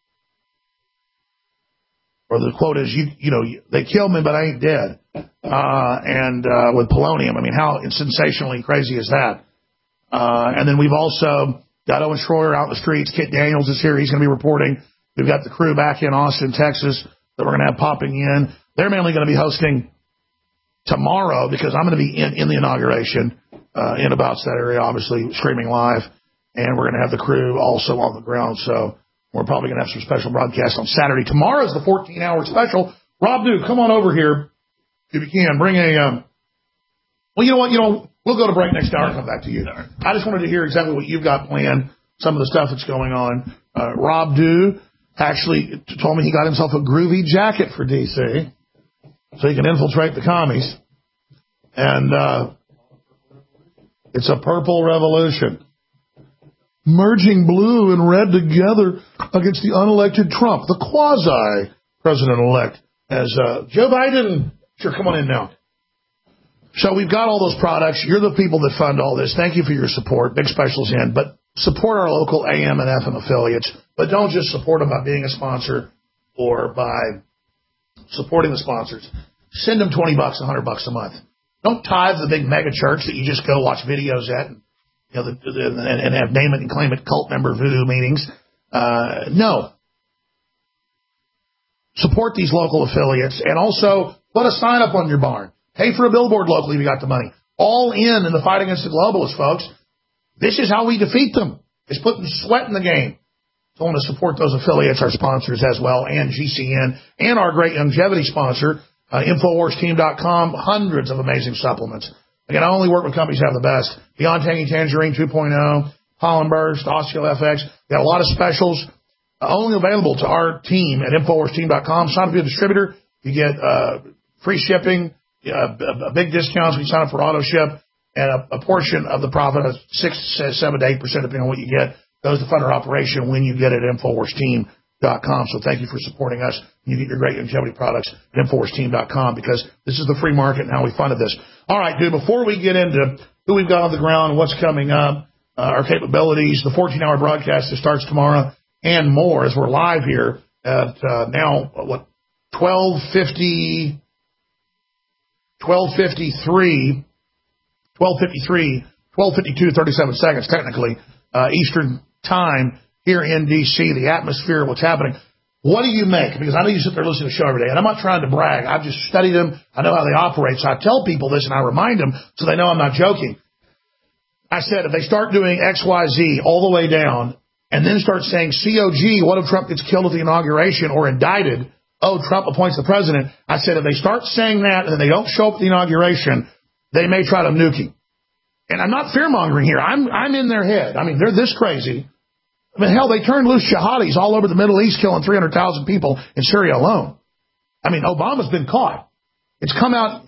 Or the quote is, you know, they killed me, but I ain't dead. And with polonium, I mean, how sensationally crazy is that? And then we've also got Owen Schroyer out in the streets. Kit Daniels is here. He's going to be reporting. We've got the crew back in Austin, Texas, that we're going to have popping in. They're mainly going to be hosting tomorrow because I'm going to be in the inauguration, in about that area, obviously streaming live. And we're going to have the crew also on the ground. So we're probably going to have some special broadcasts on Saturday. Tomorrow's the 14-hour special. Rob Duke, come on over here if you can. Bring a, well, you know what? We'll go to break next hour and come back to you. I just wanted to hear exactly what you've got planned, some of the stuff that's going on. Rob Duke actually told me he got himself a groovy jacket for D.C. so he can infiltrate the commies. And it's a purple revolution. Merging blue and red together against the unelected Trump, the quasi-president-elect, as Joe Biden. Sure, come on in now. So we've got all those products. You're the people that fund all this. Thank you for your support. Big specials in. But support our local AM and FM affiliates. But don't just support them by being a sponsor or by supporting the sponsors. Send them $20, $100 a month. Don't tithe the big mega church that you just go watch videos at and, you know, and have name it and claim it cult member voodoo meetings. No. Support these local affiliates and also put a sign up on your barn. Pay for a billboard locally if you got the money. All in the fight against the globalists, folks. This is how we defeat them. It's putting sweat in the game. So I want to support those affiliates, our sponsors as well, and GCN, and our great longevity sponsor, InfoWarsTeam.com. Hundreds of amazing supplements. Again, I only work with companies that have the best. Beyond Tangy Tangerine 2.0, Pollen Burst, OsteoFX. We got a lot of specials only available to our team at InfoWarsTeam.com. Sign up to be a distributor. You get free shipping, a big discount when you sign up for auto ship, and a portion of the profit, 6, 7 to 8%, depending on what you get, goes to fund our operation when you get it at InfoWarsTeam.com. So thank you for supporting us. You get your great longevity products at InfoWarsTeam.com because this is the free market and how we funded this. All right, dude, before we get into who we've got on the ground, what's coming up, our capabilities, the 14-hour broadcast that starts tomorrow, and more as we're live here at now, 12:53, 37 seconds technically, Eastern time here in D.C., the atmosphere, what's happening. What do you make? Because I know you sit there listening to the show every day, and I'm not trying to brag. I've just studied them. I know how they operate, so I tell people this, and I remind them so they know I'm not joking. I said if they start doing X, Y, Z all the way down and then start saying COG, what if Trump gets killed at the inauguration or indicted? Oh, Trump appoints the president. I said if they start saying that and they don't show up at the inauguration, they may try to nuke him. And I'm not fear-mongering here. I'm in their head. I mean, they're this crazy. I mean, hell, they turned loose jihadis all over the Middle East, killing 300,000 people in Syria alone. I mean, Obama's been caught. It's come out,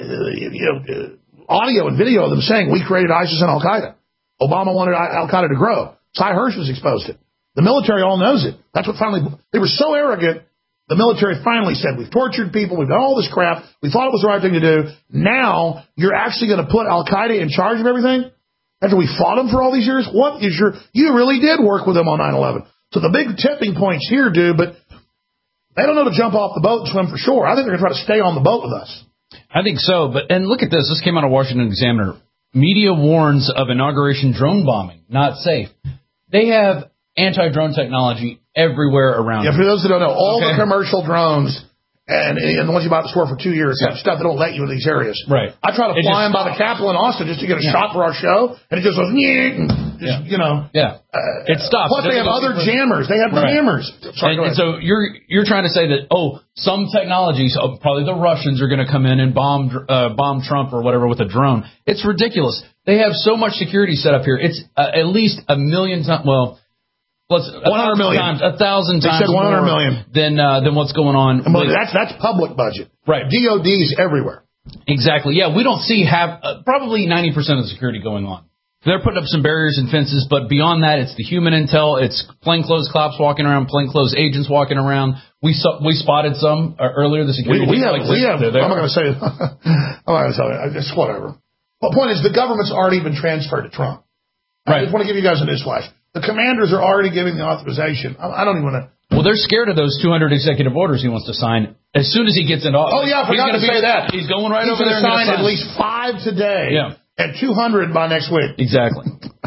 audio and video of them saying we created ISIS and Al-Qaeda. Obama wanted Al-Qaeda to grow. Cy Hirsch exposed it. The military all knows it. That's what finally, they were so arrogant, the military finally said, we've tortured people, we've done all this crap, we thought it was the right thing to do. Now, you're actually going to put Al-Qaeda in charge of everything? After we fought them for all these years? What is you really did work with them on 9/11. So the big tipping point's here, dude, but they don't know to jump off the boat and swim for shore. I think they're going to try to stay on the boat with us. I think so, and look at this. This came out of Washington Examiner. Media warns of inauguration drone bombing. Not safe. They have anti-drone technology everywhere around. Yeah, for those that don't know, all the commercial drones and the ones you buy at the store for 2 years have stuff that don't let you in these areas. Right. I try to fly in by the Capitol in Austin just to get a shot for our show, and it just goes, you know. Yeah. It stops. Plus, they have other jammers. They have jammers. Sorry, and so you're trying to say that, some technologies, probably the Russians are going to come in and bomb Trump or whatever with a drone. It's ridiculous. They have so much security set up here. It's at least 1 million times. Well, 100 million. 1,000 times. They said 100 million than what's going on. That's public budget. Right. DOD's everywhere. Exactly. Yeah, we don't see probably 90% of the security going on. They're putting up some barriers and fences, but beyond that, it's the human intel. It's plainclothes cops walking around, plainclothes agents walking around. We spotted some earlier. The security. We have. I'm not going to say. I'm not going to tell you. It's whatever. The point is, the government's already been transferred to Trump. Right. I just want to give you guys a newsflash. The commanders are already giving the authorization. I don't even want to. Well, they're scared of those 200 executive orders he wants to sign as soon as he gets into office. Oh, yeah, I forgot to say that. He's going right over there and sign at least 5 today. Yeah. And 200 by next week. Exactly.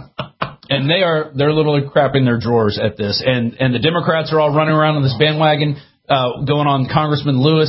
And they're literally crapping their drawers at this. And the Democrats are all running around on this bandwagon, going on Congressman Lewis,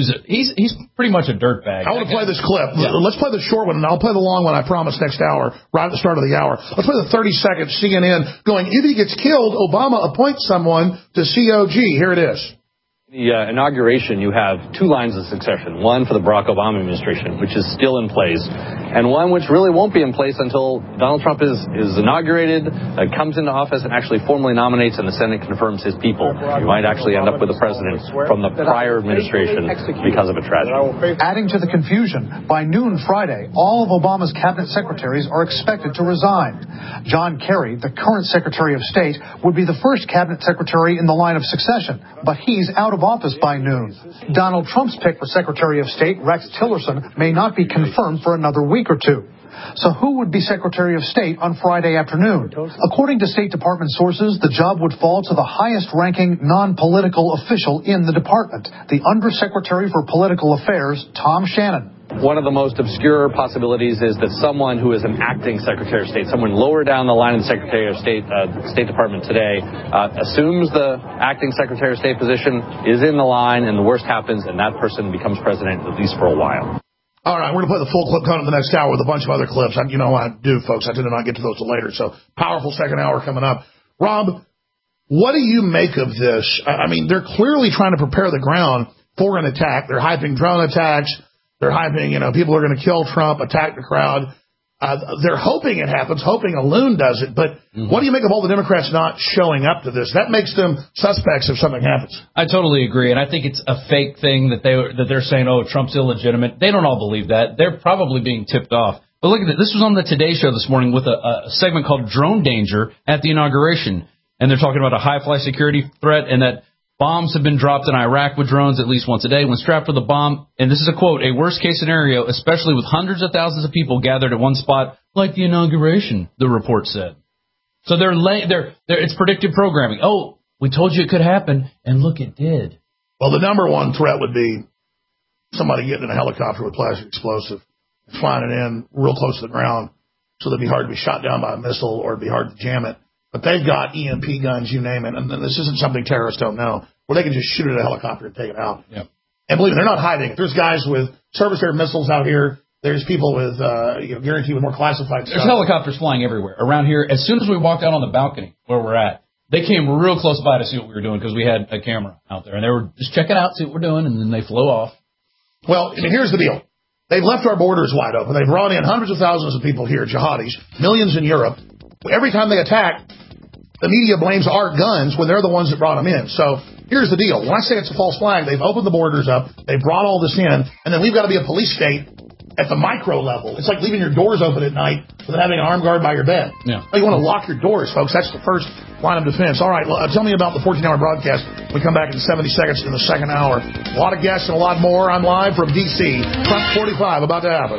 he's pretty much a dirtbag. I want to play this clip. Yeah. Let's play the short one, and I'll play the long one, I promise, next hour, right at the start of the hour. Let's play the 30-second CNN going, if he gets killed, Obama appoints someone to COG. Here it is. The inauguration, you have 2 lines of succession, one for the Barack Obama administration, which is still in place, and one which really won't be in place until Donald Trump is inaugurated, comes into office, and actually formally nominates, and the Senate confirms his people. You might actually end up with a president from the prior administration because of a tragedy. Adding to the confusion, by noon Friday, all of Obama's cabinet secretaries are expected to resign. John Kerry, the current Secretary of State, would be the first cabinet secretary in the line of succession, but he's out of office by noon. Donald Trump's pick for Secretary of State, Rex Tillerson, may not be confirmed for another week or two. So who would be Secretary of State on Friday afternoon? According to State Department sources, the job would fall to the highest-ranking non-political official in the department, the Undersecretary for Political Affairs, Tom Shannon. One of the most obscure possibilities is that someone who is an acting Secretary of State, someone lower down the line in the Secretary of State, State Department today, assumes the acting Secretary of State position, is in the line, and the worst happens, and that person becomes president, at least for a while. All right, we're going to play the full clip coming in the next hour with a bunch of other clips. You know what I do, folks. I tend to not get to those till later. So powerful second hour coming up. Rob, what do you make of this? I mean, they're clearly trying to prepare the ground for an attack. They're hyping drone attacks. They're hyping, people are going to kill Trump, attack the crowd. They're hoping it happens, hoping a loon does it. But what do you make of all the Democrats not showing up to this? That makes them suspects if something happens. I totally agree, and I think it's a fake thing that they're saying, oh, Trump's illegitimate. They don't all believe that. They're probably being tipped off. But look at this. This was on the Today Show this morning with a segment called Drone Danger at the inauguration. And they're talking about a high-fly security threat and that bombs have been dropped in Iraq with drones at least once a day. When strapped with a bomb, and this is a quote, a worst-case scenario, especially with hundreds of thousands of people gathered at one spot, like the inauguration, the report said. So it's predictive programming. Oh, we told you it could happen, and look, it did. Well, the number one threat would be somebody getting in a helicopter with plastic explosive, flying it in real close to the ground, so that'd be hard to be shot down by a missile or it'd be hard to jam it. But they've got EMP guns, you name it, and this isn't something terrorists don't know, where they can just shoot it at a helicopter and take it out. Yep. And believe me, they're not hiding it. There's guys with surface air missiles out here. There's people with, guaranteed with more classified stuff. There's helicopters flying everywhere around here. As soon as we walked out on the balcony where we're at, they came real close by to see what we were doing because we had a camera out there, and they were just checking out, see what we're doing, and then they flew off. Well, I mean, here's the deal. They've left our borders wide open. They've brought in hundreds of thousands of people here, jihadis, millions in Europe. Every time they attack, the media blames our guns when they're the ones that brought them in. So here's the deal. When I say it's a false flag, they've opened the borders up, they've brought all this in, and then we've got to be a police state at the micro level. It's like leaving your doors open at night without having an armed guard by your bed. Yeah. You want to lock your doors, folks. That's the first line of defense. All right, well, tell me about the 14-hour broadcast. We come back in 70 seconds in the second hour. A lot of guests and a lot more. I'm live from D.C. Trump 45 about to happen.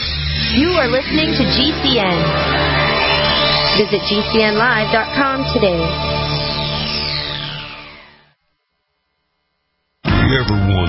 You are listening to GCN. Visit GCNlive.com today. You ever wonder